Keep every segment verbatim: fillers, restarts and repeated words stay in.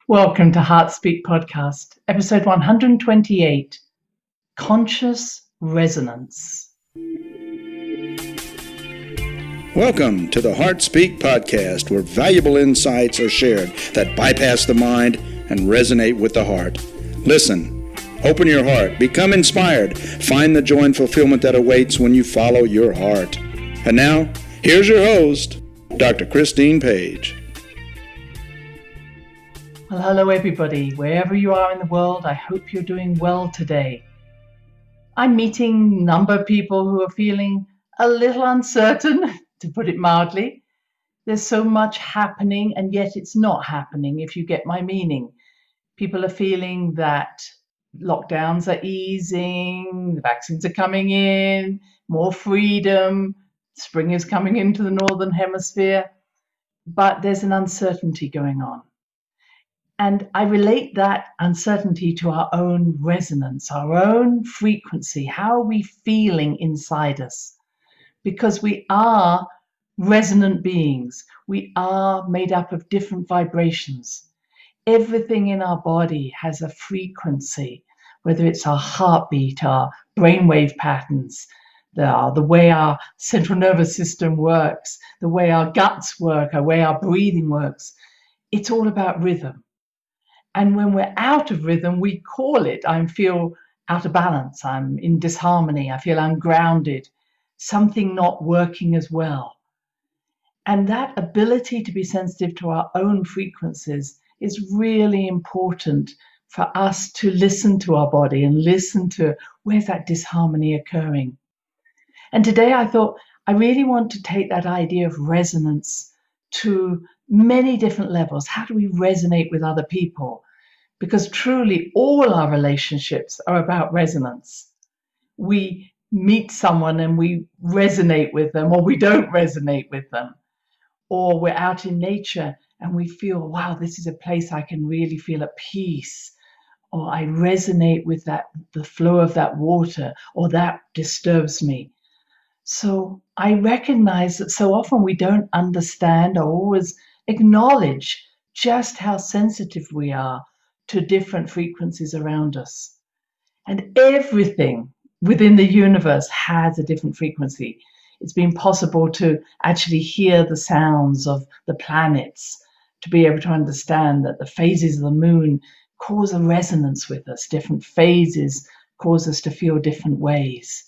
Welcome to Heart Speak Podcast, episode one hundred twenty-eight, Conscious Resonance. Welcome to the Heart Speak Podcast, where valuable insights are shared that bypass the mind and resonate with the heart. Listen, open your heart, become inspired, find the joy and fulfillment that awaits when you follow your heart. And now, here's your host, Doctor Christine Page. Well, hello everybody. Wherever you are in the world, I hope you're doing well today. I'm meeting a number of people who are feeling a little uncertain, to put it mildly. There's so much happening, and yet it's not happening, if you get my meaning. People are feeling that lockdowns are easing, the vaccines are coming in, more freedom, spring is coming into the Northern Hemisphere, but there's an uncertainty going on. And I relate that uncertainty to our own resonance, our own frequency. How are we feeling inside us? Because we are resonant beings. We are made up of different vibrations. Everything in our body has a frequency, whether it's our heartbeat, our brainwave patterns, the, the way our central nervous system works, the way our guts work, the way our breathing works. It's all about rhythm. And when we're out of rhythm, we call it, I feel out of balance, I'm in disharmony, I feel ungrounded, something not working as well. And that ability to be sensitive to our own frequencies is really important for us to listen to our body and listen to where's that disharmony occurring. And today I thought I really want to take that idea of resonance to many different levels. How do we resonate with other people? Because truly all our relationships are about resonance. We meet someone and we resonate with them, or we don't resonate with them. Or we're out in nature and we feel, wow, this is a place I can really feel at peace. Or I resonate with that, the flow of that water, or that disturbs me. So I recognize that so often we don't understand or always acknowledge just how sensitive we are to different frequencies around us. And everything within the universe has a different frequency. It's been possible to actually hear the sounds of the planets, to be able to understand that the phases of the moon cause a resonance with us. Different phases cause us to feel different ways.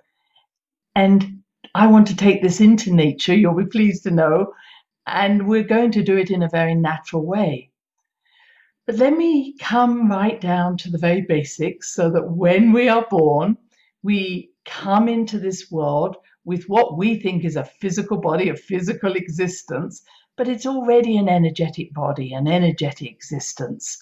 And I want to take this into nature, you'll be pleased to know, and we're going to do it in a very natural way. But let me come right down to the very basics so that when we are born, we come into this world with what we think is a physical body, a physical existence, but it's already an energetic body, an energetic existence.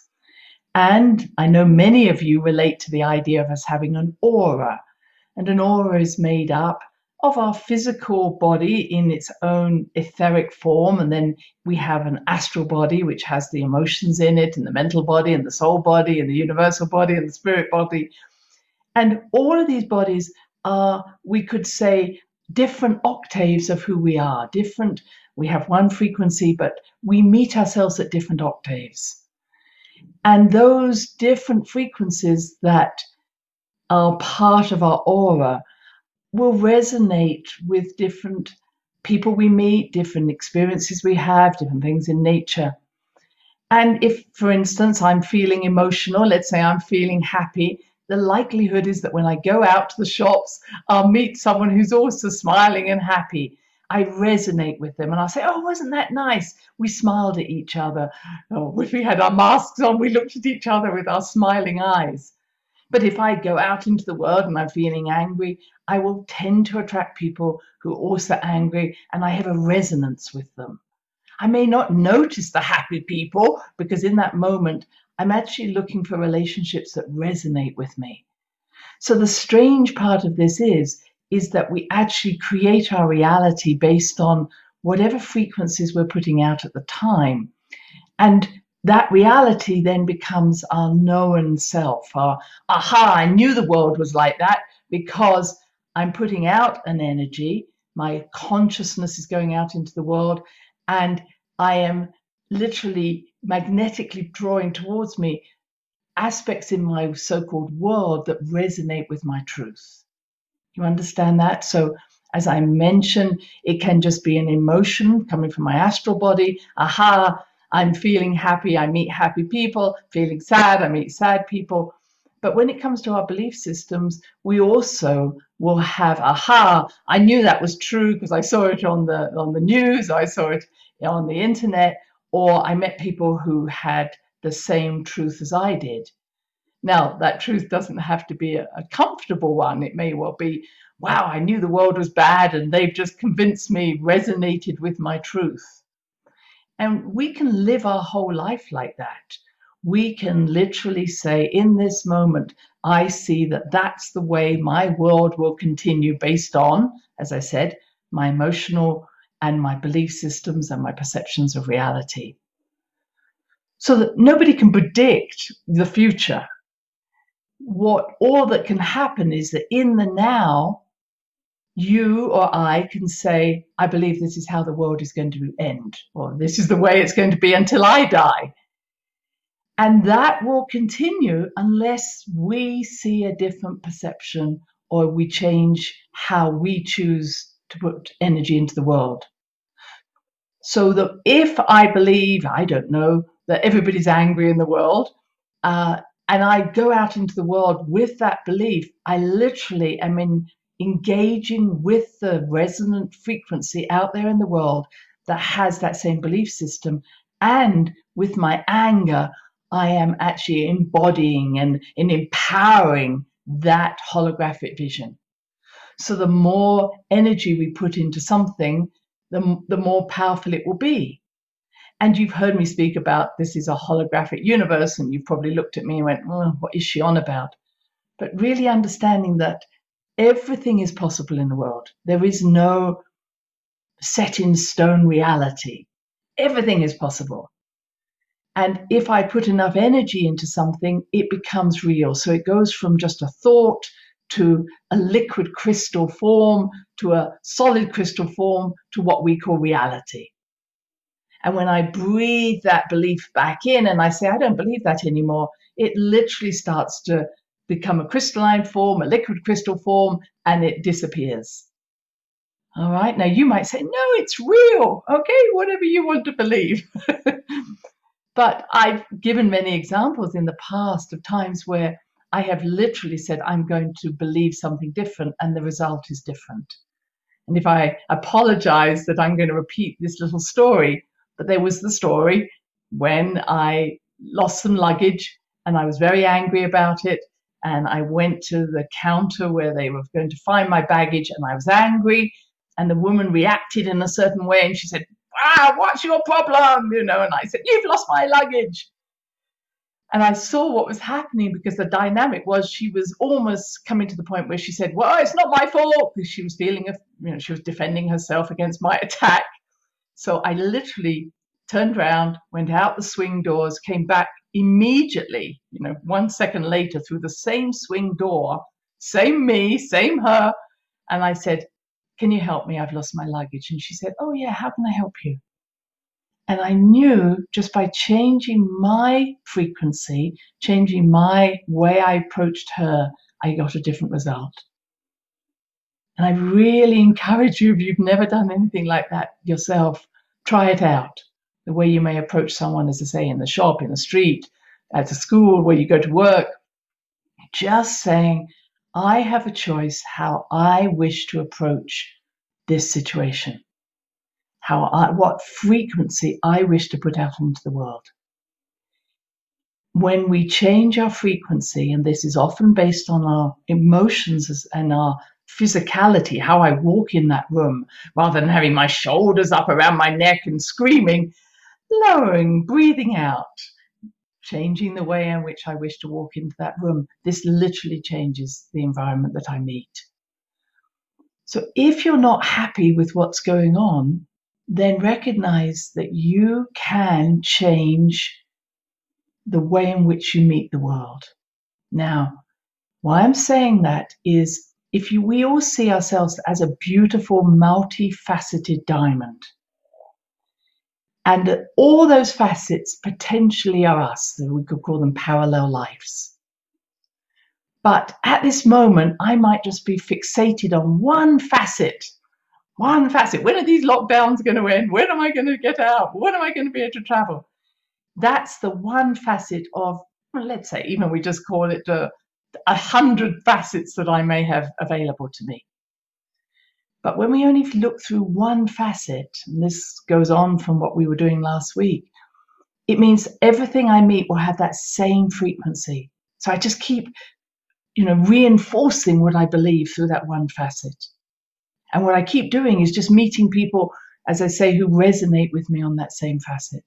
And I know many of you relate to the idea of us having an aura. And an aura is made up of our physical body in its own etheric form, and then we have an astral body which has the emotions in it, and the mental body, and the soul body, and the universal body, and the spirit body. And all of these bodies are, we could say, different octaves of who we are. Different, we have one frequency, but we meet ourselves at different octaves. And those different frequencies that are part of our aura will resonate with different people we meet, different experiences we have, different things in nature. And if, for instance, I'm feeling emotional, let's say I'm feeling happy, the likelihood is that when I go out to the shops, I'll meet someone who's also smiling and happy. I resonate with them and I'll say, oh, wasn't that nice? We smiled at each other. Oh, if we had our masks on, we looked at each other with our smiling eyes. But if I go out into the world and I'm feeling angry, I will tend to attract people who are also angry, and I have a resonance with them. I may not notice the happy people because in that moment, I'm actually looking for relationships that resonate with me. So the strange part of this is, is that we actually create our reality based on whatever frequencies we're putting out at the time. And that reality then becomes our known self, our, aha, I knew the world was like that because I'm putting out an energy, my consciousness is going out into the world, and I am literally magnetically drawing towards me aspects in my so-called world that resonate with my truth. You understand that? So as I mentioned, it can just be an emotion coming from my astral body. Aha, I'm feeling happy, I meet happy people. Feeling sad, I meet sad people. But when it comes to our belief systems, we also will have, aha, I knew that was true because I saw it on the on the news, or I saw it on the internet, or I met people who had the same truth as I did. Now, that truth doesn't have to be a, a comfortable one. It may well be, wow, I knew the world was bad and they've just convinced me, resonated with my truth. And we can live our whole life like that. We can literally say, in this moment, I see that that's the way my world will continue based on, as I said, my emotional and my belief systems and my perceptions of reality. So that nobody can predict the future. What all that can happen is that in the now, you or I can say, I believe this is how the world is going to end, or this is the way it's going to be until I die. And that will continue unless we see a different perception or we change how we choose to put energy into the world. So that if I believe, I don't know, that everybody's angry in the world, uh, and I go out into the world with that belief, I literally am in engaging with the resonant frequency out there in the world that has that same belief system. And with my anger, I am actually embodying and, and empowering that holographic vision. So the more energy we put into something, the, the more powerful it will be. And you've heard me speak about this is a holographic universe, and you've probably looked at me and went, oh, what is she on about? But really understanding that everything is possible in the world. There is no set in stone reality. Everything is possible. And if I put enough energy into something, it becomes real. So it goes from just a thought to a liquid crystal form, to a solid crystal form, to what we call reality. And when I breathe that belief back in and I say, I don't believe that anymore, it literally starts to become a crystalline form, a liquid crystal form, and it disappears. All right. Now you might say, no, it's real. Okay, whatever you want to believe. But I've given many examples in the past of times where I have literally said, I'm going to believe something different, and the result is different. And if I apologize that I'm going to repeat this little story, but there was the story when I lost some luggage and I was very angry about it. And I went to the counter where they were going to find my baggage, and I was angry. And the woman reacted in a certain way, and she said, ah, what's your problem? You know, and I said, you've lost my luggage. And I saw what was happening, because the dynamic was she was almost coming to the point where she said, well, it's not my fault, because she was feeling, you know, she was defending herself against my attack. So I literally turned around, went out the swing doors, came back immediately, you know, one second later through the same swing door, same me, same her. And I said, can you help me? I've lost my luggage. And she said, oh yeah, how can I help you? And I knew just by changing my frequency, changing my way I approached her, I got a different result. And I really encourage you, if you've never done anything like that yourself, try it out. The way you may approach someone, as I say, in the shop, in the street, at the school, where you go to work, just saying, I have a choice how I wish to approach this situation, how I, what frequency I wish to put out into the world. When we change our frequency, and this is often based on our emotions and our physicality, how I walk in that room, rather than having my shoulders up around my neck and screaming, lowering, breathing out, changing the way in which I wish to walk into that room. This literally changes the environment that I meet. So if you're not happy with what's going on, then recognize that you can change the way in which you meet the world. Now, why I'm saying that is, if you, we all see ourselves as a beautiful, multifaceted diamond. And all those facets potentially are us. We could call them parallel lives. But at this moment, I might just be fixated on one facet. One facet. When are these lockdowns going to end? When am I going to get out? When am I going to be able to travel? That's the one facet of, well, let's say, even we just call it a, a hundred facets that I may have available to me. But when we only look through one facet, and this goes on from what we were doing last week, it means everything I meet will have that same frequency. So I just keep, you know, reinforcing what I believe through that one facet. And what I keep doing is just meeting people, as I say, who resonate with me on that same facet.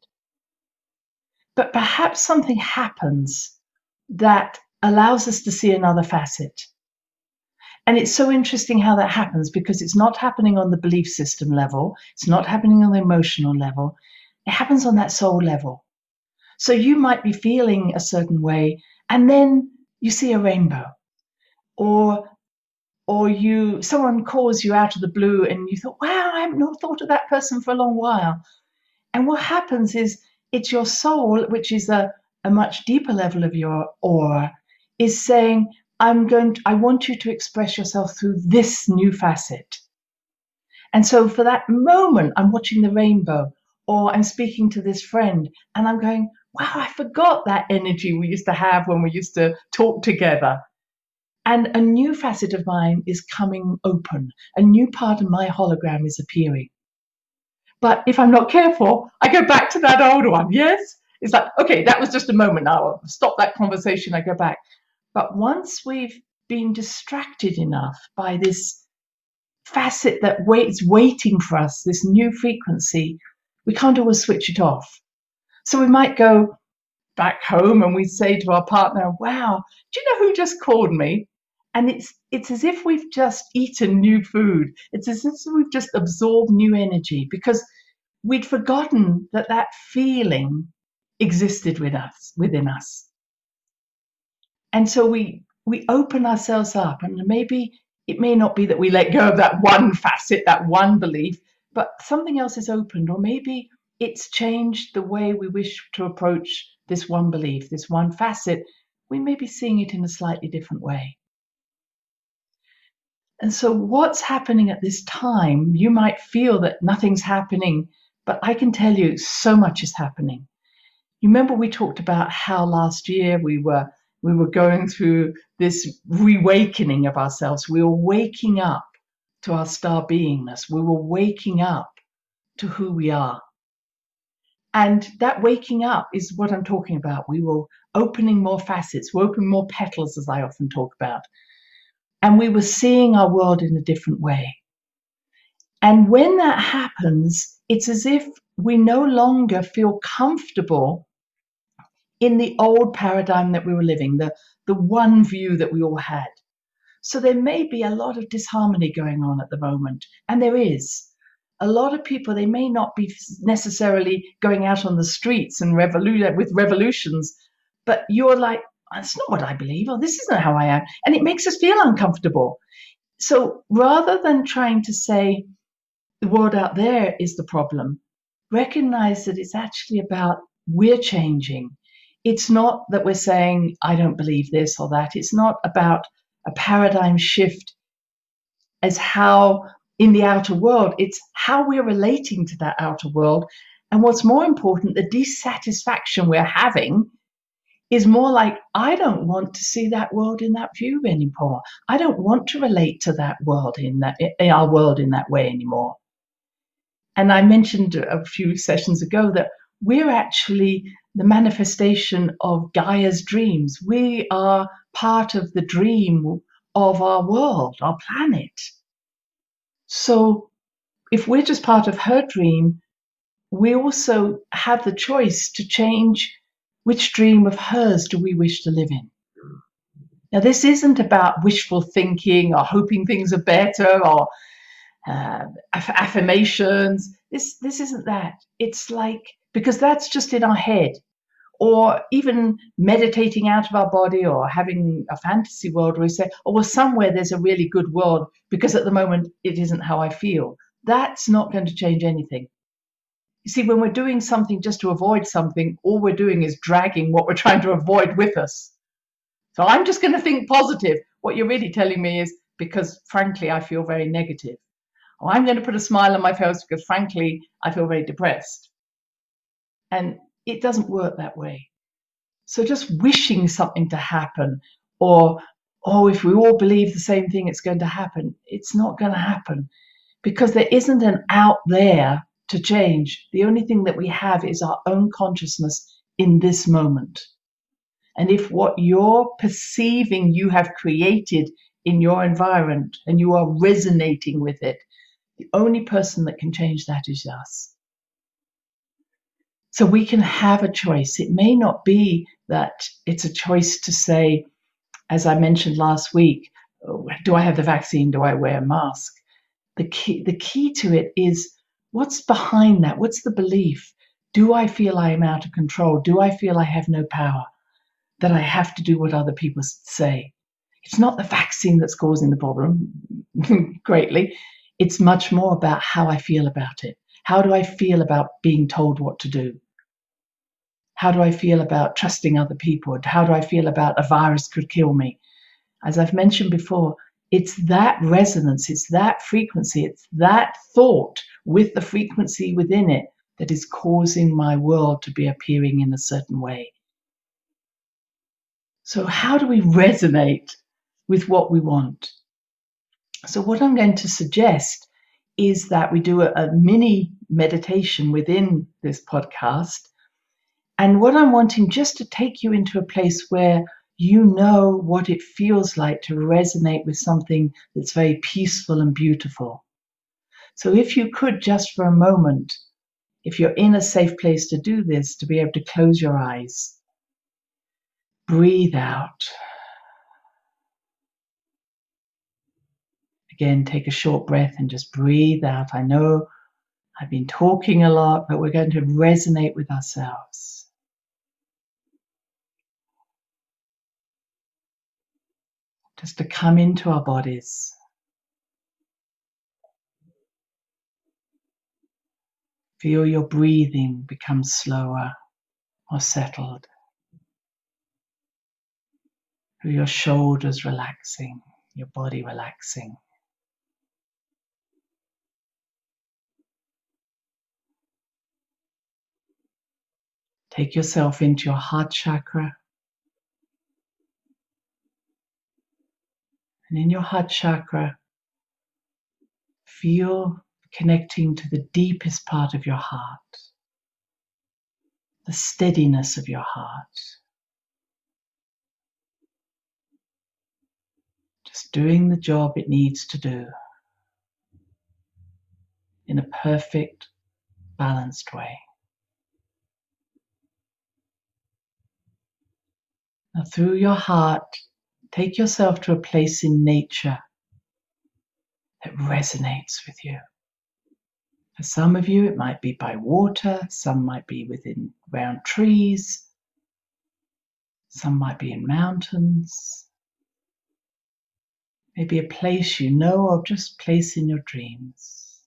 But perhaps something happens that allows us to see another facet. And it's so interesting how that happens, because it's not happening on the belief system level. It's not happening on the emotional level. It happens on that soul level. So you might be feeling a certain way, and then you see a rainbow. Or or you someone calls you out of the blue and you thought, wow, I haven't not thought of that person for a long while. And what happens is it's your soul, which is a, a much deeper level of your aura, is saying, I'm going to, I want you to express yourself through this new facet. And so for that moment, I'm watching the rainbow, or I'm speaking to this friend, and I'm going, wow, I forgot that energy we used to have when we used to talk together. And a new facet of mine is coming open. A new part of my hologram is appearing. But if I'm not careful, I go back to that old one. Yes? It's like, okay, that was just a moment. Now I'll stop that conversation. I go back. But once we've been distracted enough by this facet that waits, waiting for us, this new frequency, we can't always switch it off. So we might go back home and we say to our partner, wow, do you know who just called me? And it's it's as if we've just eaten new food. It's as if we've just absorbed new energy, because we'd forgotten that that feeling existed with us, within us. And so we we open ourselves up, and maybe it may not be that we let go of that one facet, that one belief, but something else is opened, or maybe it's changed the way we wish to approach this one belief, this one facet. We may be seeing it in a slightly different way. And so what's happening at this time, you might feel that nothing's happening, but I can tell you so much is happening. You remember we talked about how last year we were we were going through this reawakening of ourselves. We were waking up to our star beingness. We were waking up to who we are. And that waking up is what I'm talking about. We were opening more facets, we're opening more petals, as I often talk about. And we were seeing our world in a different way. And when that happens, it's as if we no longer feel comfortable in the old paradigm that we were living, the, the one view that we all had. So there may be a lot of disharmony going on at the moment, and there is. A lot of people, they may not be necessarily going out on the streets and revolu- with revolutions, but you're like, that's not what I believe, or this isn't how I am. And it makes us feel uncomfortable. So rather than trying to say the world out there is the problem, recognize that it's actually about we're changing. It's not that we're saying, I don't believe this or that. It's not about a paradigm shift as how in the outer world, it's how we're relating to that outer world. And what's more important, the dissatisfaction we're having is more like, I don't want to see that world in that view anymore. I don't want to relate to that world in that in our world in that way anymore. And I mentioned a few sessions ago that we're actually the manifestation of Gaia's dreams. We are part of the dream of our world, our planet. So if we're just part of her dream, we also have the choice to change which dream of hers do we wish to live in. Now, this isn't about wishful thinking or hoping things are better or uh, aff- affirmations. This, this isn't that. It's like, because that's just in our head, or even meditating out of our body, or having a fantasy world where we say, oh, well, somewhere there's a really good world because at the moment it isn't how I feel. That's not going to change anything. You see, when we're doing something just to avoid something, all we're doing is dragging what we're trying to avoid with us. So I'm just going to think positive. What you're really telling me is because, frankly, I feel very negative. Or I'm going to put a smile on my face because, frankly, I feel very depressed. And it doesn't work that way. So just wishing something to happen, or, oh, if we all believe the same thing, it's going to happen. It's not going to happen because there isn't an out there to change. The only thing that we have is our own consciousness in this moment. And if what you're perceiving you have created in your environment and you are resonating with it, the only person that can change that is us. So we can have a choice. It may not be that it's a choice to say, as I mentioned last week, do I have the vaccine? Do I wear a mask? The key, the key to it is what's behind that? What's the belief? Do I feel I am out of control? Do I feel I have no power? That I have to do what other people say? It's not the vaccine that's causing the problem greatly. It's much more about how I feel about it. How do I feel about being told what to do? How do I feel about trusting other people? How do I feel about a virus could kill me? As I've mentioned before, it's that resonance, it's that frequency, it's that thought with the frequency within it that is causing my world to be appearing in a certain way. So how do we resonate with what we want? So what I'm going to suggest is that we do a, a mini meditation within this podcast. And what I'm wanting just to take you into a place where you know what it feels like to resonate with something that's very peaceful and beautiful. So if you could just for a moment, if you're in a safe place to do this, to be able to close your eyes, breathe out. Again, take a short breath and just breathe out. I know I've been talking a lot, but we're going to resonate with ourselves. Just to come into our bodies. Feel your breathing become slower or settled. Feel your shoulders relaxing, your body relaxing. Take yourself into your heart chakra. And in your heart chakra, feel connecting to the deepest part of your heart, the steadiness of your heart. Just doing the job it needs to do in a perfect, balanced way. Now, through your heart, take yourself to a place in nature that resonates with you. For some of you, it might be by water, some might be within around trees, some might be in mountains, maybe a place you know of, just place in your dreams.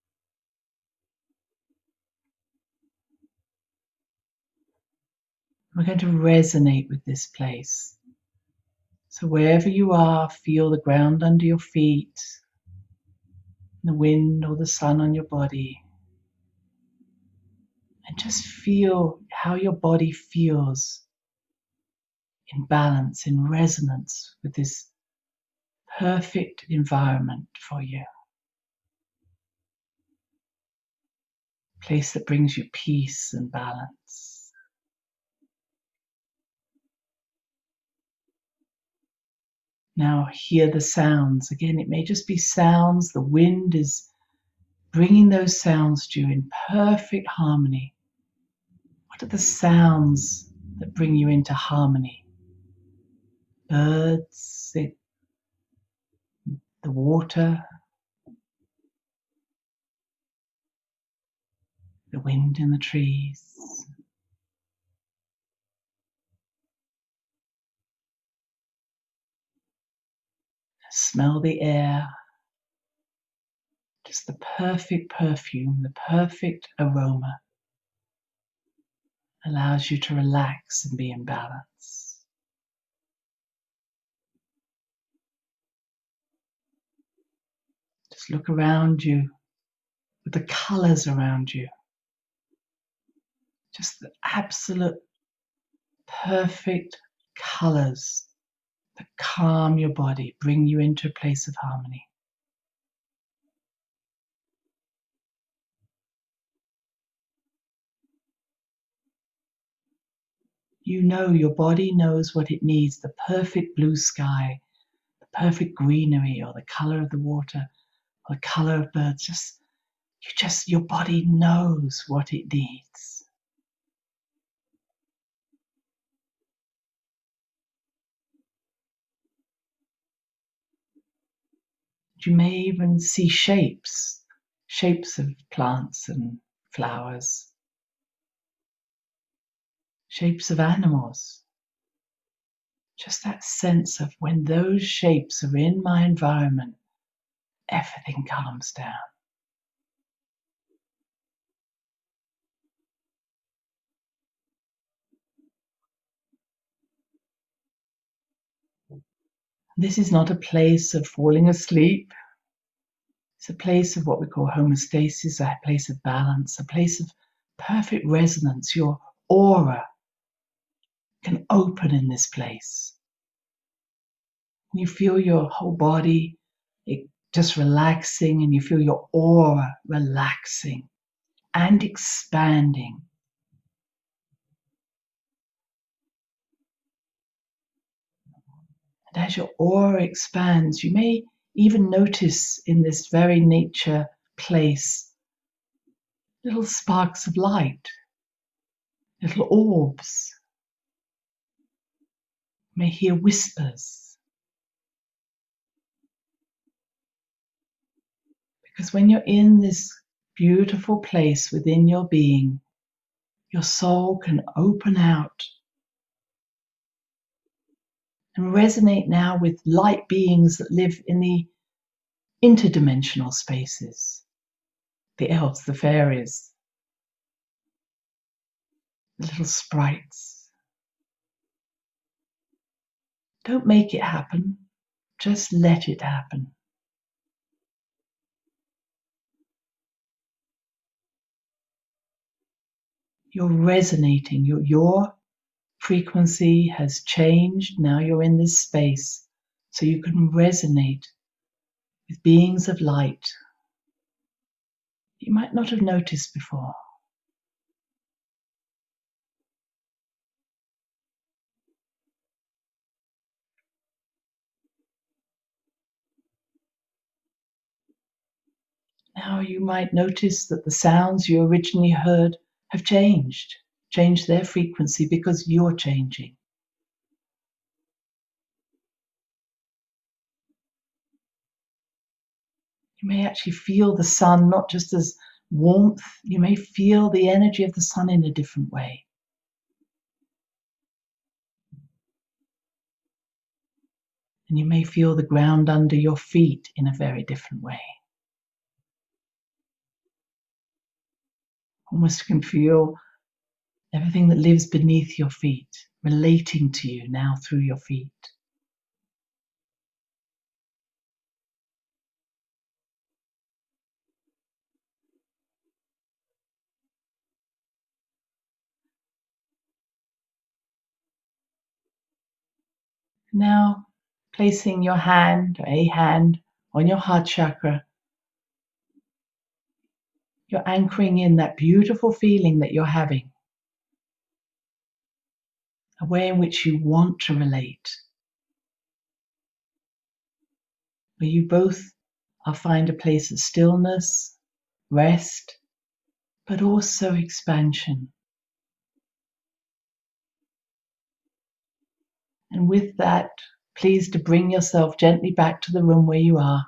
We're going to resonate with this place. So wherever you are, feel the ground under your feet, the wind or the sun on your body, and just feel how your body feels in balance, in resonance with this perfect environment for you. A place that brings you peace and balance. Now hear the sounds. Again, it may just be sounds. The wind is bringing those sounds to you in perfect harmony. What are the sounds that bring you into harmony? Birds, the, the water, the wind in the trees. Smell the air. Just the perfect perfume, the perfect aroma. allows you to relax and be in balance. Just look around you with the colors around you. Just the absolute perfect colors that calm your body, bring you into a place of harmony. You know, your body knows what it needs, the perfect blue sky, the perfect greenery, or the color of the water, or the color of birds. Just, you just, your body knows what it needs. You may even see shapes, shapes of plants and flowers, shapes of animals. Just that sense of when those shapes are in my environment, everything calms down. This is not a place of falling asleep. It's a place of what we call homeostasis, a place of balance, a place of perfect resonance. Your aura can open in this place. You feel your whole body it just relaxing, and you feel your aura relaxing and expanding. And as your aura expands, you may even notice in this very nature place little sparks of light, little orbs. You may hear whispers. Because when you're in this beautiful place within your being, your soul can open out and resonate now with light beings that live in the interdimensional spaces, the elves, the fairies, the little sprites. Don't make it happen, just let it happen. You're resonating, your, your frequency has changed, now you're in this space, so you can resonate with beings of light you might not have noticed before. Now you might notice that the sounds you originally heard have changed, changed their frequency because you're changing. You may actually feel the sun not just as warmth, you may feel the energy of the sun in a different way. And you may feel the ground under your feet in a very different way. Almost can feel everything that lives beneath your feet relating to you now through your feet. Now, placing your hand, or a hand, on your heart chakra, you're anchoring in that beautiful feeling that you're having, a way in which you want to relate, where you both are find a place of stillness, rest, but also expansion. And with that, please to bring yourself gently back to the room where you are.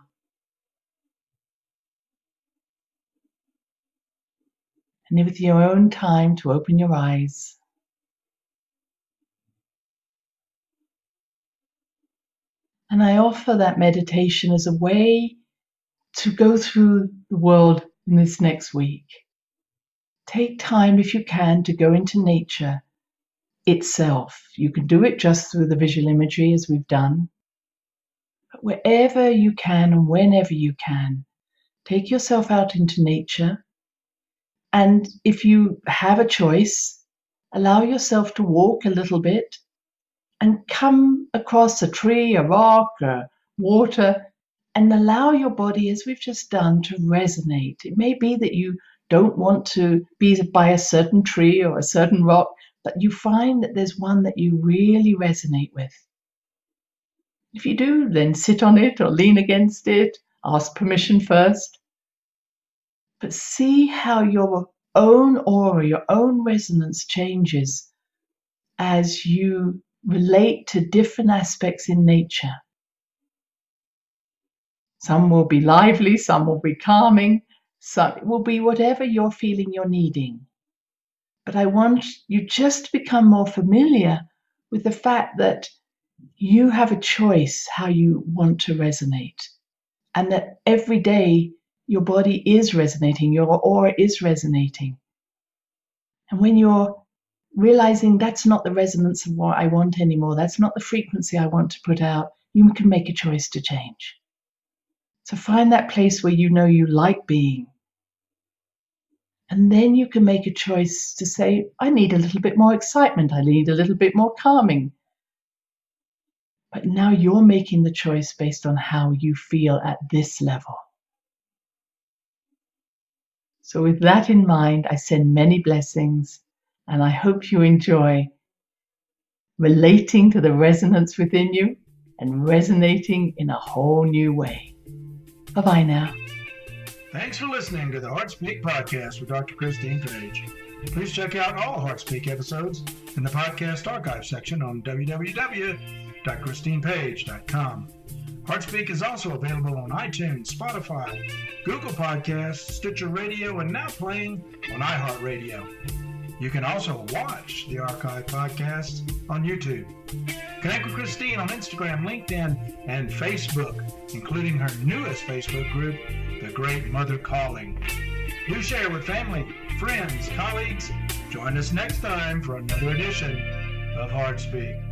And with your own time to open your eyes. And I offer that meditation as a way to go through the world in this next week, take time if you can to go into nature itself. You can do it just through the visual imagery as we've done. But wherever you can and whenever you can, take yourself out into nature. And if you have a choice, allow yourself to walk a little bit and come across a tree, a rock, a water, and allow your body, as we've just done, to resonate. It may be that you don't want to be by a certain tree or a certain rock, but you find that there's one that you really resonate with. If you do, then sit on it or lean against it, ask permission first. But see how your own aura, your own resonance changes as you relate to different aspects in nature. Some will be lively, some will be calming, some it will be whatever you're feeling you're needing. But I want you just to become more familiar with the fact that you have a choice how you want to resonate, and that every day your body is resonating, your aura is resonating. And when you're realizing that's not the resonance of what I want anymore, that's not the frequency I want to put out, you can make a choice to change. So find that place where you know you like being. And then you can make a choice to say, I need a little bit more excitement, I need a little bit more calming. But now you're making the choice based on how you feel at this level. So with that in mind, I send many blessings, and I hope you enjoy relating to the resonance within you and resonating in a whole new way. Bye-bye now. Thanks for listening to the HeartSpeak Podcast with Doctor Christine Page. Please check out all HeartSpeak episodes in the podcast archive section on w w w dot christine page dot com. HeartSpeak is also available on iTunes, Spotify, Google Podcasts, Stitcher Radio, and now playing on iHeartRadio. You can also watch the archive podcasts on YouTube. Connect with Christine on Instagram, LinkedIn, and Facebook, including her newest Facebook group, The Great Mother Calling. Do share with family, friends, colleagues. Join us next time for another edition of HeartSpeak.